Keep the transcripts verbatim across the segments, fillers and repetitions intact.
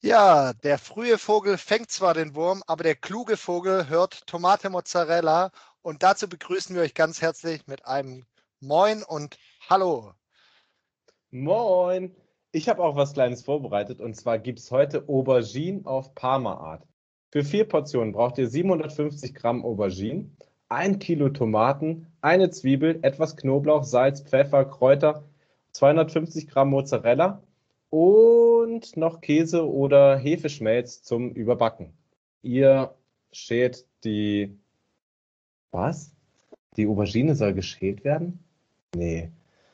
Ja, der frühe Vogel fängt zwar den Wurm, aber der kluge Vogel hört Tomate Mozzarella. Und dazu begrüßen wir euch ganz herzlich mit einem Moin und Hallo. Moin! Ich habe auch was Kleines vorbereitet und zwar gibt es heute Auberginen auf Parma-Art. Für vier Portionen braucht ihr siebenhundertfünfzig Gramm Auberginen, ein Kilo Tomaten, eine Zwiebel, etwas Knoblauch, Salz, Pfeffer, Kräuter, zweihundertfünfzig Gramm Mozzarella und noch Käse oder Hefeschmelz zum Überbacken. Ihr schält die... Was? Die Aubergine soll geschält werden? Nee.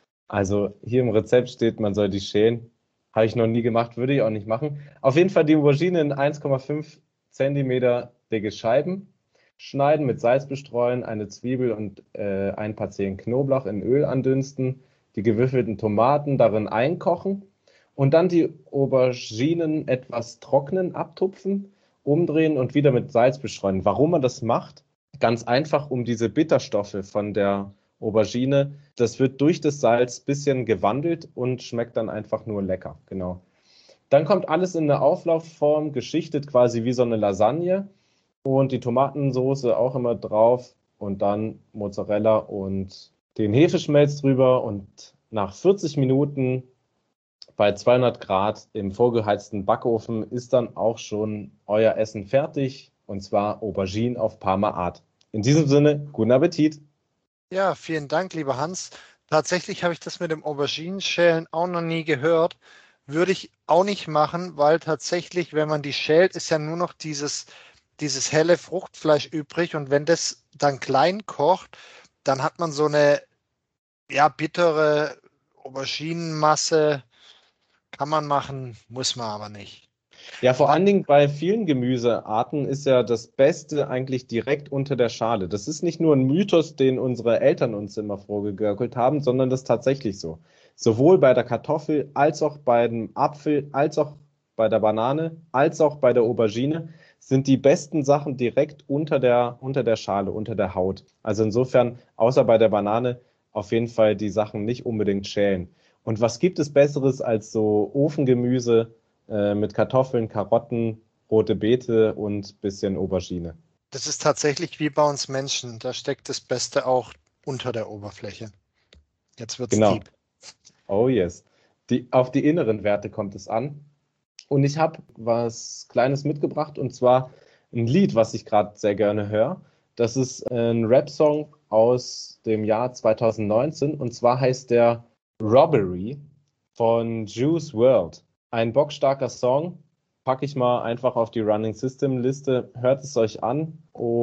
Also hier im Rezept steht, man soll die schälen. Habe ich noch nie gemacht, würde ich auch nicht machen. Auf jeden Fall die Aubergine in eins Komma fünf Zentimeter dicke Scheiben schneiden, mit Salz bestreuen, eine Zwiebel und äh, ein paar Zehen Knoblauch in Öl andünsten, die gewürfelten Tomaten darin einkochen und dann die Auberginen etwas trocknen, abtupfen, umdrehen und wieder mit Salz bestreuen. Warum man das macht? Ganz einfach, um diese Bitterstoffe von der Aubergine, das wird durch das Salz ein bisschen gewandelt und schmeckt dann einfach nur lecker. Genau. Dann kommt alles in eine Auflaufform, geschichtet quasi wie so eine Lasagne und die Tomatensoße auch immer drauf und dann Mozzarella und den Hefeschmelz drüber und nach vierzig Minuten bei zweihundert Grad im vorgeheizten Backofen ist dann auch schon euer Essen fertig und zwar Aubergine auf Parma Art. In diesem Sinne, guten Appetit! Ja, vielen Dank, lieber Hans. Tatsächlich habe ich das mit dem Auberginenschälen auch noch nie gehört. Würde ich auch nicht machen, weil tatsächlich, wenn man die schält, ist ja nur noch dieses, dieses helle Fruchtfleisch übrig. Und wenn das dann klein kocht, dann hat man so eine ja, bittere Auberginenmasse. Kann man machen, muss man aber nicht. Ja, vor Wann, allen Dingen bei vielen Gemüsearten ist ja das Beste eigentlich direkt unter der Schale. Das ist nicht nur ein Mythos, den unsere Eltern uns immer vorgegaukelt haben, sondern das ist tatsächlich so. Sowohl bei der Kartoffel als auch bei dem Apfel, als auch bei der Banane, als auch bei der Aubergine sind die besten Sachen direkt unter der, unter der Schale, unter der Haut. Also insofern, außer bei der Banane, auf jeden Fall die Sachen nicht unbedingt schälen. Und was gibt es Besseres als so Ofengemüse? Äh, mit Kartoffeln, Karotten, rote Beete und bisschen Aubergine. das ist tatsächlich wie bei uns Menschen. Da steckt das Beste auch unter der Oberfläche. Jetzt wird's Genau. deep. Oh yes. Die, auf die inneren Werte kommt es an. Und ich habe was Kleines mitgebracht und zwar ein Lied, was ich gerade sehr gerne höre. Das ist ein Rap-Song aus dem Jahr zweitausendneunzehn und zwar heißt der Robbery von Juice world. Ein bockstarker Song, packe ich mal einfach auf die Running System Liste. Hört es euch an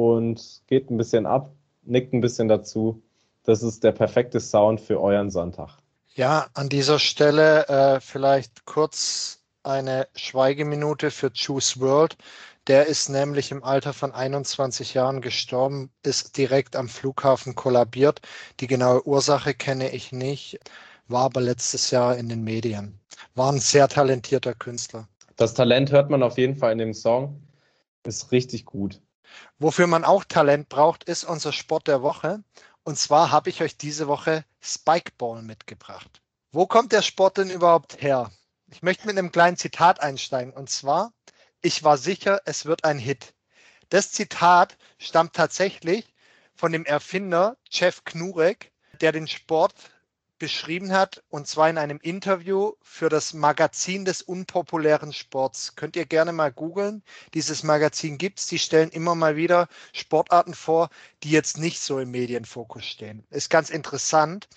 und geht ein bisschen ab, nickt ein bisschen dazu. Das ist der perfekte Sound für euren Sonntag. Ja, an dieser Stelle äh, vielleicht kurz eine Schweigeminute für Juice world. Der ist nämlich im Alter von einundzwanzig Jahren gestorben, ist direkt am Flughafen kollabiert. Die genaue Ursache kenne ich nicht, war aber letztes Jahr in den Medien. War ein sehr talentierter Künstler. Das Talent hört man auf jeden Fall in dem Song. Ist richtig gut. Wofür man auch Talent braucht, ist unser Sport der Woche. Und zwar habe ich euch diese Woche Spikeball mitgebracht. Wo kommt der Sport denn überhaupt her? Ich möchte mit einem kleinen Zitat einsteigen. Und zwar, ich war sicher, es wird ein Hit. Das Zitat stammt tatsächlich von dem Erfinder Jeff Knurek, der den Sport beschrieben hat, und zwar in einem Interview für das Magazin des unpopulären Sports. Könnt ihr gerne mal googeln. Dieses Magazin gibt es. Die stellen immer mal wieder Sportarten vor, die jetzt nicht so im Medienfokus stehen. Ist ganz interessant.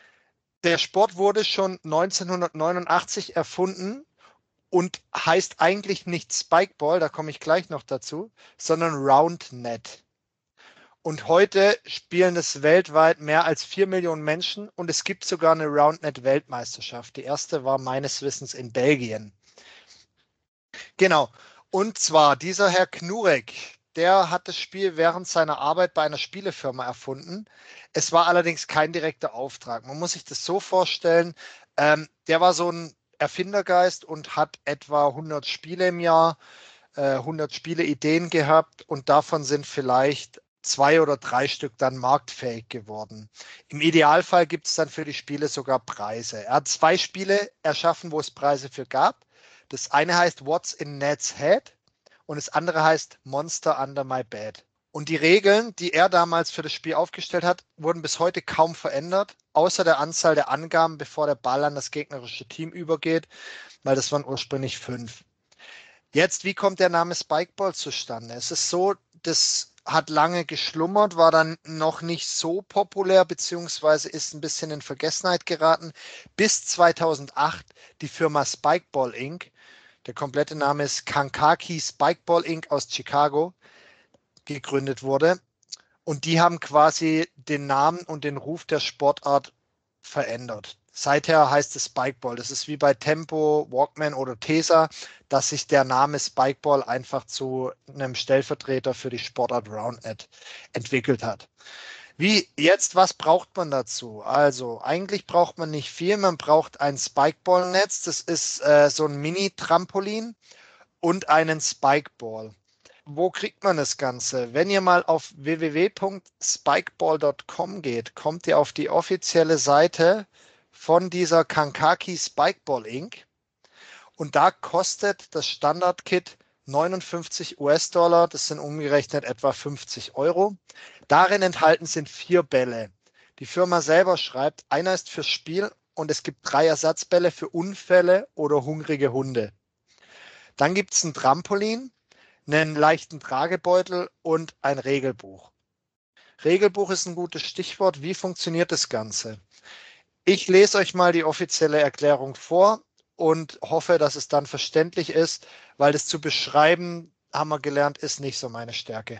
Der Sport wurde schon neunzehnhundertneunundachtzig erfunden und heißt eigentlich nicht Spikeball, da komme ich gleich noch dazu, sondern Roundnet. Und heute spielen es weltweit mehr als vier Millionen Menschen und es gibt sogar eine Roundnet-Weltmeisterschaft. Die erste war meines Wissens in Belgien. Genau. Und zwar dieser Herr Knurek, der hat das Spiel während seiner Arbeit bei einer Spielefirma erfunden. Es war allerdings kein direkter Auftrag. Man muss sich das so vorstellen, ähm, der war so ein Erfindergeist und hat etwa hundert Spiele im Jahr, äh, hundert Spieleideen gehabt und davon sind vielleicht zwei oder drei Stück dann marktfähig geworden. Im Idealfall gibt es dann für die Spiele sogar Preise. Er hat zwei Spiele erschaffen, wo es Preise für gab. Das eine heißt What's in Ned's Head und das andere heißt Monster Under My Bed. Und die Regeln, die er damals für das Spiel aufgestellt hat, wurden bis heute kaum verändert, außer der Anzahl der Angaben, bevor der Ball an das gegnerische Team übergeht, weil das waren ursprünglich fünf. Jetzt, wie kommt der Name Spikeball zustande? Es ist so, das hat lange geschlummert, war dann noch nicht so populär, beziehungsweise ist ein bisschen in Vergessenheit geraten, bis zweitausendacht die Firma Spikeball Incorporated. Der komplette Name ist Kankakee Spikeball Incorporated aus Chicago, gegründet wurde. Und die haben quasi den Namen und den Ruf der Sportart verändert. Seither heißt es Spikeball. Das ist wie bei Tempo, Walkman oder Tesa, dass sich der Name Spikeball einfach zu einem Stellvertreter für die Sportart Roundnet entwickelt hat. Wie jetzt, was braucht man dazu? Also eigentlich braucht man nicht viel. Man braucht ein Spikeball-Netz. Das ist äh, so ein Mini-Trampolin und einen Spikeball. Wo kriegt man das Ganze? Wenn ihr mal auf w w w punkt spikeball punkt com geht, kommt ihr auf die offizielle Seite von dieser Kankakee Spikeball Incorporated. Und da kostet das Standard-Kit neunundfünfzig US-Dollar. Das sind umgerechnet etwa fünfzig Euro. Darin enthalten sind vier Bälle. Die Firma selber schreibt, einer ist fürs Spiel und es gibt drei Ersatzbälle für Unfälle oder hungrige Hunde. Dann gibt es ein Trampolin, einen leichten Tragebeutel und ein Regelbuch. Regelbuch ist ein gutes Stichwort. Wie funktioniert das Ganze? Ich lese euch mal die offizielle Erklärung vor und hoffe, dass es dann verständlich ist, weil das zu beschreiben, haben wir gelernt, ist nicht so meine Stärke.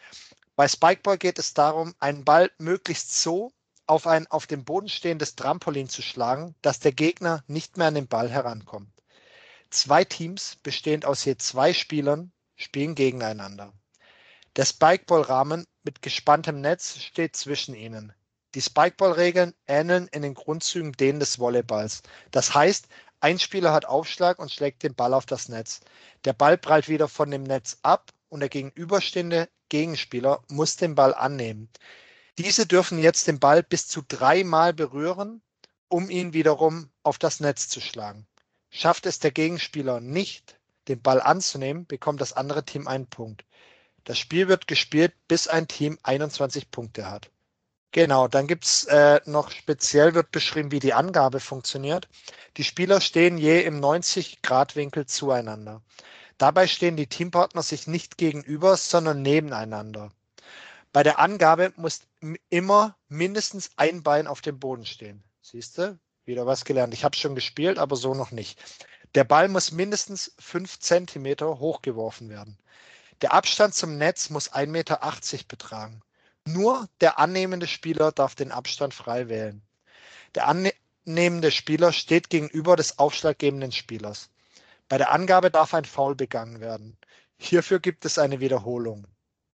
Bei Spikeball geht es darum, einen Ball möglichst so auf ein auf dem Boden stehendes Trampolin zu schlagen, dass der Gegner nicht mehr an den Ball herankommt. Zwei Teams, bestehend aus je zwei Spielern, spielen gegeneinander. Der Spikeball-Rahmen mit gespanntem Netz steht zwischen ihnen. Die Spikeball-Regeln ähneln in den Grundzügen denen des Volleyballs. Das heißt, ein Spieler hat Aufschlag und schlägt den Ball auf das Netz. Der Ball prallt wieder von dem Netz ab und der gegenüberstehende Gegenspieler muss den Ball annehmen. Diese dürfen jetzt den Ball bis zu dreimal berühren, um ihn wiederum auf das Netz zu schlagen. Schafft es der Gegenspieler nicht, den Ball anzunehmen, bekommt das andere Team einen Punkt. Das Spiel wird gespielt, bis ein Team einundzwanzig Punkte hat. Genau, dann gibt es äh, noch speziell, wird beschrieben, wie die Angabe funktioniert. Die Spieler stehen je im neunzig Grad Winkel zueinander. Dabei stehen die Teampartner sich nicht gegenüber, sondern nebeneinander. Bei der Angabe muss immer mindestens ein Bein auf dem Boden stehen. Siehst du? Wieder was gelernt. Ich habe schon gespielt, aber so noch nicht. Der Ball muss mindestens fünf Zentimeter hochgeworfen werden. Der Abstand zum Netz muss ein Meter achtzig betragen. Nur der annehmende Spieler darf den Abstand frei wählen. Der annehmende Spieler steht gegenüber des aufschlaggebenden Spielers. Bei der Angabe darf ein Foul begangen werden. Hierfür gibt es eine Wiederholung.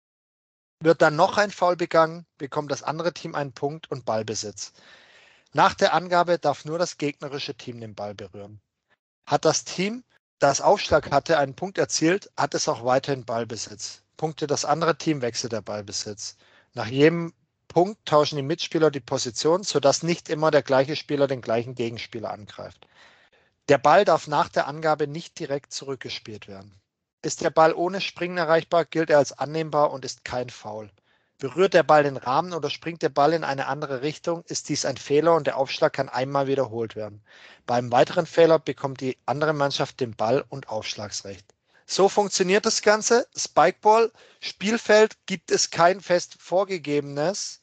Wird dann noch ein Foul begangen, bekommt das andere Team einen Punkt und Ballbesitz. Nach der Angabe darf nur das gegnerische Team den Ball berühren. Hat das Team, das Aufschlag hatte, einen Punkt erzielt, hat es auch weiterhin Ballbesitz. Punkte das andere Team, wechselt der Ballbesitz. Nach jedem Punkt tauschen die Mitspieler die Position, sodass nicht immer der gleiche Spieler den gleichen Gegenspieler angreift. Der Ball darf nach der Angabe nicht direkt zurückgespielt werden. Ist der Ball ohne Springen erreichbar, gilt er als annehmbar und ist kein Foul. Berührt der Ball den Rahmen oder springt der Ball in eine andere Richtung, ist dies ein Fehler und der Aufschlag kann einmal wiederholt werden. Bei einem weiteren Fehler bekommt die andere Mannschaft den Ball und Aufschlagsrecht. So funktioniert das Ganze. Spikeball, Spielfeld gibt es kein fest vorgegebenes,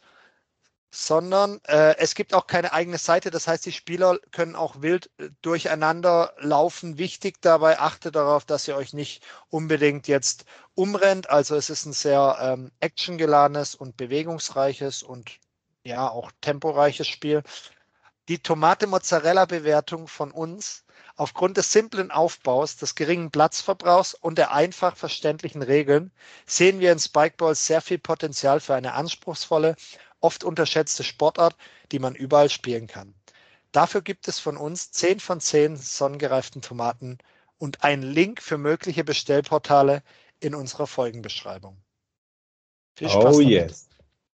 sondern äh, es gibt auch keine eigene Seite. Das heißt, die Spieler können auch wild äh, durcheinander laufen. Wichtig dabei, achtet darauf, dass ihr euch nicht unbedingt jetzt umrennt. Also es ist ein sehr ähm, actiongeladenes und bewegungsreiches und ja auch temporeiches Spiel. Die Tomate-Mozzarella-Bewertung von uns aufgrund des simplen Aufbaus, des geringen Platzverbrauchs und der einfach verständlichen Regeln sehen wir in Spikeball sehr viel Potenzial für eine anspruchsvolle, oft unterschätzte Sportart, die man überall spielen kann. Dafür gibt es von uns zehn von zehn sonnengereiften Tomaten und einen Link für mögliche Bestellportale in unserer Folgenbeschreibung. Viel Spaß Oh damit. yes.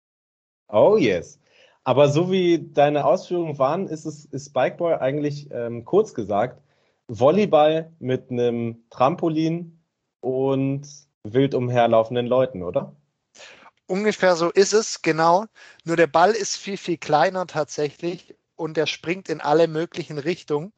Oh yes. Aber so wie deine Ausführungen waren, ist es ist Spikeball eigentlich ähm, kurz gesagt Volleyball mit einem Trampolin und wild umherlaufenden Leuten, oder? Ungefähr so ist es, genau. Nur der Ball ist viel, viel kleiner tatsächlich und der springt in alle möglichen Richtungen.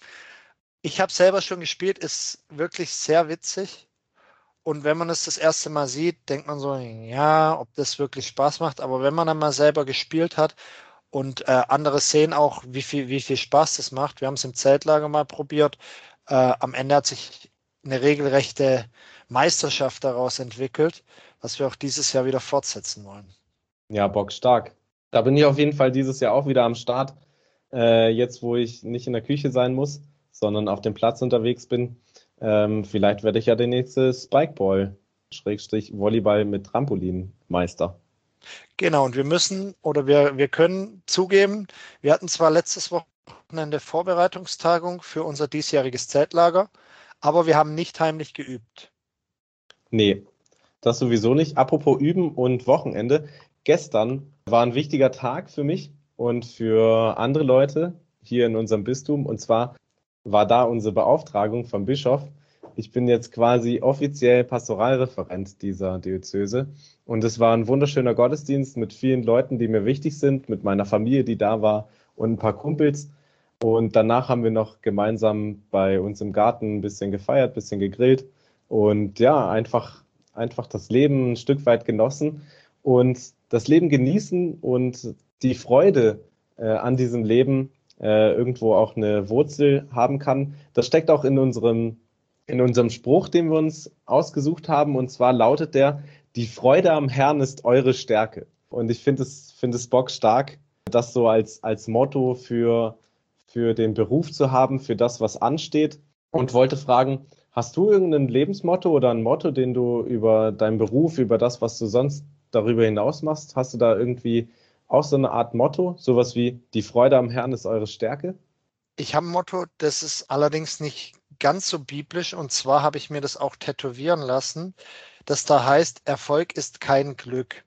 Ich habe selber schon gespielt, ist wirklich sehr witzig. Und wenn man es das erste Mal sieht, denkt man so, ja, ob das wirklich Spaß macht. Aber wenn man dann mal selber gespielt hat und äh, andere sehen auch, wie viel, wie viel Spaß das macht. Wir haben es im Zeltlager mal probiert. Äh, am Ende hat sich eine regelrechte Meisterschaft daraus entwickelt, was wir auch dieses Jahr wieder fortsetzen wollen. Ja, bockstark. Da bin ich auf jeden Fall dieses Jahr auch wieder am Start. Äh, jetzt, wo ich nicht in der Küche sein muss, sondern auf dem Platz unterwegs bin. Ähm, vielleicht werde ich ja der nächste Spikeball, Schrägstrich Volleyball mit Trampolin Meister. Genau, und wir müssen oder wir, wir können zugeben, wir hatten zwar letztes Wochenende Vorbereitungstagung für unser diesjähriges Zeltlager, aber wir haben nicht heimlich geübt. Nee, das sowieso nicht. Apropos Üben und Wochenende. Gestern war ein wichtiger Tag für mich und für andere Leute hier in unserem Bistum. Und zwar war da unsere Beauftragung vom Bischof. Ich bin jetzt quasi offiziell Pastoralreferent dieser Diözese. Und es war ein wunderschöner Gottesdienst mit vielen Leuten, die mir wichtig sind, mit meiner Familie, die da war und ein paar Kumpels. Und danach haben wir noch gemeinsam bei uns im Garten ein bisschen gefeiert, ein bisschen gegrillt. Und ja, einfach einfach das Leben ein Stück weit genossen und das Leben genießen und die Freude äh, an diesem Leben äh, irgendwo auch eine Wurzel haben kann. Das steckt auch in unserem, in unserem Spruch, den wir uns ausgesucht haben. Und zwar lautet der: Die Freude am Herrn ist eure Stärke. Und ich finde es, finde es bockstark, das so als, als Motto für, für den Beruf zu haben, für das, was ansteht. Und wollte fragen, hast du irgendein Lebensmotto oder ein Motto, den du über deinen Beruf, über das, was du sonst darüber hinaus machst, hast du da irgendwie auch so eine Art Motto, sowas wie die Freude am Herrn ist eure Stärke? Ich habe ein Motto, das ist allerdings nicht ganz so biblisch, und zwar habe ich mir das auch tätowieren lassen, das da heißt, Erfolg ist kein Glück.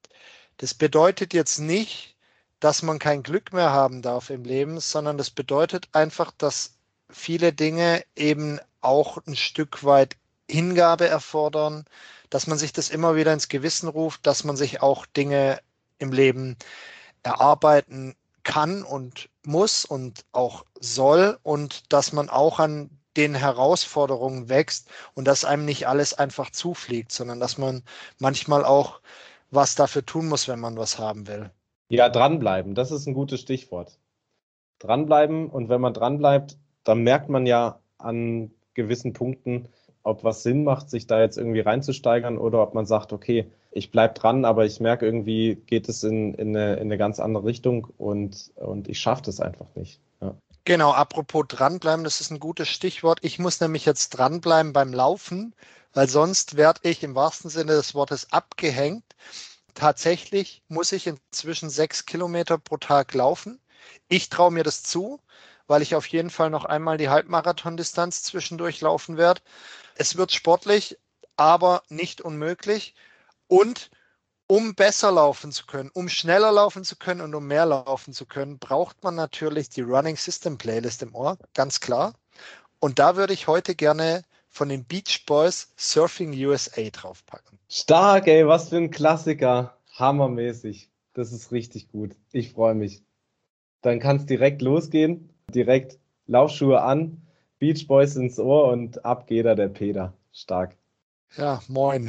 Das bedeutet jetzt nicht, dass man kein Glück mehr haben darf im Leben, sondern das bedeutet einfach, dass viele Dinge eben auch ein Stück weit Hingabe erfordern, dass man sich das immer wieder ins Gewissen ruft, dass man sich auch Dinge im Leben erarbeiten kann und muss und auch soll und dass man auch an den Herausforderungen wächst und dass einem nicht alles einfach zufliegt, sondern dass man manchmal auch was dafür tun muss, wenn man was haben will. Ja, dranbleiben, das ist ein gutes Stichwort. Dranbleiben, und wenn man dranbleibt, dann merkt man ja an gewissen Punkten, ob was Sinn macht, sich da jetzt irgendwie reinzusteigern oder ob man sagt, okay, ich bleib dran, aber ich merke irgendwie, geht es in, in, eine, in eine ganz andere Richtung und, und ich schaffe das einfach nicht. Ja. Genau, apropos dranbleiben, das ist ein gutes Stichwort. Ich muss nämlich jetzt dranbleiben beim Laufen, weil sonst werde ich im wahrsten Sinne des Wortes abgehängt. Tatsächlich muss ich inzwischen sechs Kilometer pro Tag laufen. Ich traue mir das zu, weil ich auf jeden Fall noch einmal die Halbmarathon-Distanz zwischendurch laufen werde. Es wird sportlich, aber nicht unmöglich. Und um besser laufen zu können, um schneller laufen zu können und um mehr laufen zu können, braucht man natürlich die Running System Playlist im Ohr, ganz klar. Und da würde ich heute gerne von den Beach Boys Surfing U S A draufpacken. Stark, ey, was für ein Klassiker. Hammermäßig. Das ist richtig gut. Ich freue mich. Dann kann es direkt losgehen. Direkt Laufschuhe an, Beach Boys ins Ohr und ab geht er, der Peter. Stark. Ja, moin.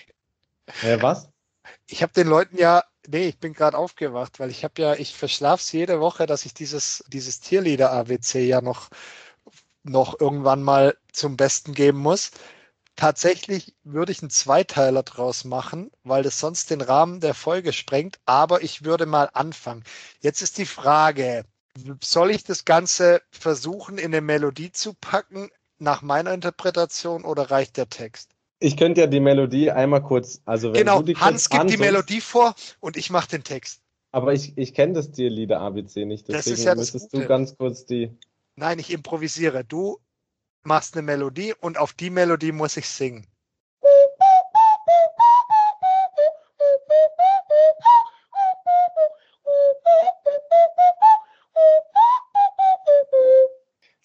Hä, was? Ich habe den Leuten ja, nee, ich bin gerade aufgewacht, weil ich habe ja, ich verschlafe es jede Woche, dass ich dieses, dieses Tierlieder-A B C ja noch, noch irgendwann mal zum Besten geben muss. Tatsächlich würde ich einen Zweiteiler draus machen, weil das sonst den Rahmen der Folge sprengt, aber ich würde mal anfangen. Jetzt ist die Frage, soll ich das Ganze versuchen, in eine Melodie zu packen, nach meiner Interpretation, oder reicht der Text? Ich könnte ja die Melodie einmal kurz, also wenn du Genau, die kurz Hans gibt die ansummst, Melodie vor und ich mache den Text. aber ich, ich kenne das Tierlieder A B C nicht, Das ist ja deswegen das müsstest du Gute. ganz kurz die. Nein, ich improvisiere. Du machst eine Melodie und auf die Melodie muss ich singen.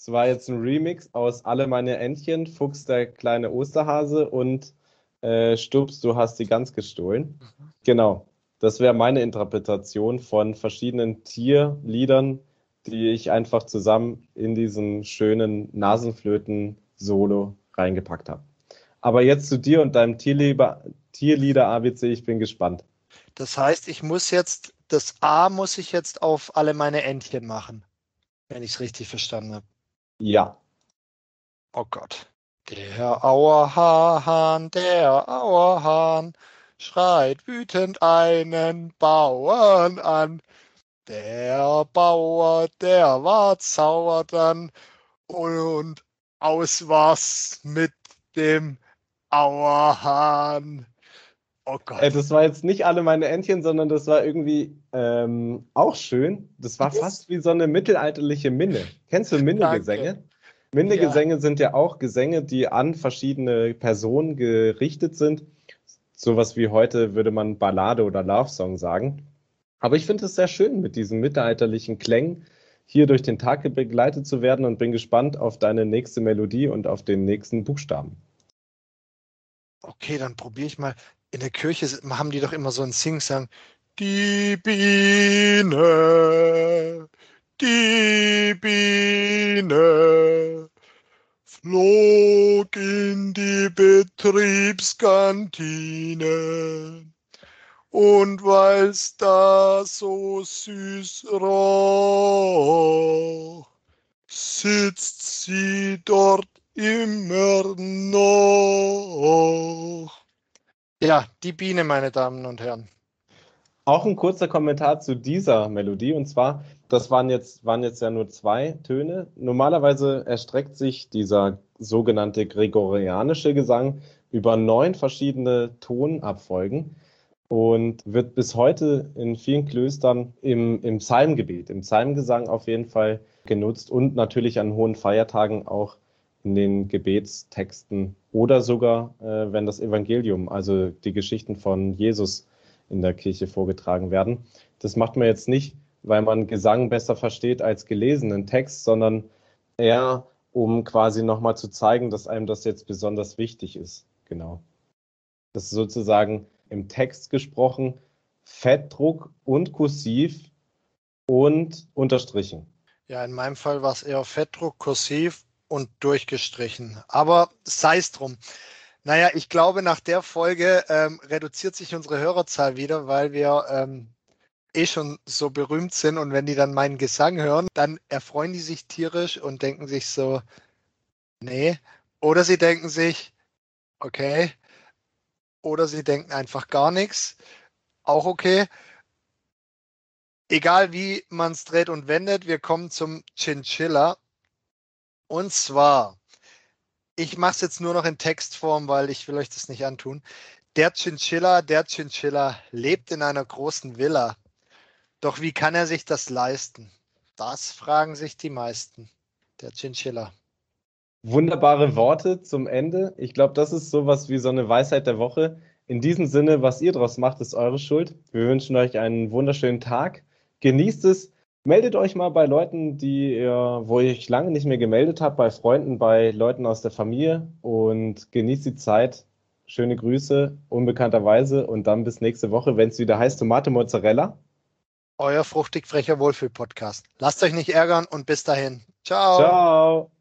Es war jetzt ein Remix aus Alle meine Entchen, Fuchs der kleine Osterhase und äh, Stups, du hast die Gans gestohlen. Genau, das wäre meine Interpretation von verschiedenen Tierliedern, die ich einfach zusammen in diesen schönen Nasenflöten-Solo reingepackt habe. Aber jetzt zu dir und deinem Tierlieder, Tierlieder-A B C, ich bin gespannt. Das heißt, ich muss jetzt, das A muss ich jetzt auf alle meine Entchen machen, wenn ich es richtig verstanden habe. Ja. Oh Gott. Der Auerhahn, der Auerhahn schreit wütend einen Bauern an. Der Bauer, der war sauer dann und aus war's mit dem Auerhahn. Oh Äh, Gott. das war jetzt nicht Alle meine Entchen, sondern das war irgendwie ähm, auch schön. Das war Yes. fast wie so eine mittelalterliche Minne. Kennst du Danke. Minnegesänge? Ja. Minnegesänge sind ja auch Gesänge, die an verschiedene Personen gerichtet sind. Sowas wie heute würde man Ballade oder Love Song sagen. Aber ich finde es sehr schön, mit diesen mittelalterlichen Klängen hier durch den Tag begleitet zu werden und bin gespannt auf deine nächste Melodie und auf den nächsten Buchstaben. Okay, dann probiere ich mal. In der Kirche haben die doch immer so einen Singsang. Die Biene, die Biene flog in die Betriebskantine. Und weil's da so süß roch, sitzt sie dort immer noch. Ja, die Biene, meine Damen und Herren. Auch ein kurzer Kommentar zu dieser Melodie, und zwar, das waren jetzt, waren jetzt ja nur zwei Töne. Normalerweise erstreckt sich dieser sogenannte gregorianische Gesang über neun verschiedene Tonabfolgen und wird bis heute in vielen Klöstern im, im Psalmgebet, im Psalmgesang auf jeden Fall genutzt und natürlich an hohen Feiertagen auch in den Gebetstexten oder sogar, äh, wenn das Evangelium, also die Geschichten von Jesus in der Kirche vorgetragen werden. Das macht man jetzt nicht, weil man Gesang besser versteht als gelesenen Text, sondern eher, um quasi nochmal zu zeigen, dass einem das jetzt besonders wichtig ist. Genau. Das ist sozusagen im Text gesprochen, Fettdruck und kursiv und unterstrichen. Ja, in meinem Fall war es eher Fettdruck, kursiv und durchgestrichen. Aber sei es drum. Naja, ich glaube, nach der Folge ähm, reduziert sich unsere Hörerzahl wieder, weil wir ähm, eh schon so berühmt sind. Und wenn die dann meinen Gesang hören, dann erfreuen die sich tierisch und denken sich so, nee. Oder sie denken sich, okay. Oder sie denken einfach gar nichts. Auch okay. Egal wie man es dreht und wendet, wir kommen zum Chinchilla. Und zwar, ich mache es jetzt nur noch in Textform, weil ich will euch das nicht antun. Der Chinchilla, der Chinchilla lebt in einer großen Villa. Doch wie kann er sich das leisten? Das fragen sich die meisten. Der Chinchilla. Wunderbare Worte zum Ende. Ich glaube, das ist sowas wie so eine Weisheit der Woche. In diesem Sinne, was ihr draus macht, ist eure Schuld. Wir wünschen euch einen wunderschönen Tag. Genießt es. Meldet euch mal bei Leuten, die ihr, wo ihr euch lange nicht mehr gemeldet habt, bei Freunden, bei Leuten aus der Familie und genießt die Zeit. Schöne Grüße, unbekannterweise, und dann bis nächste Woche, wenn es wieder heißt Tomate Mozzarella. Euer fruchtig frecher Wohlfühl-Podcast. Lasst euch nicht ärgern und bis dahin. Ciao. Ciao!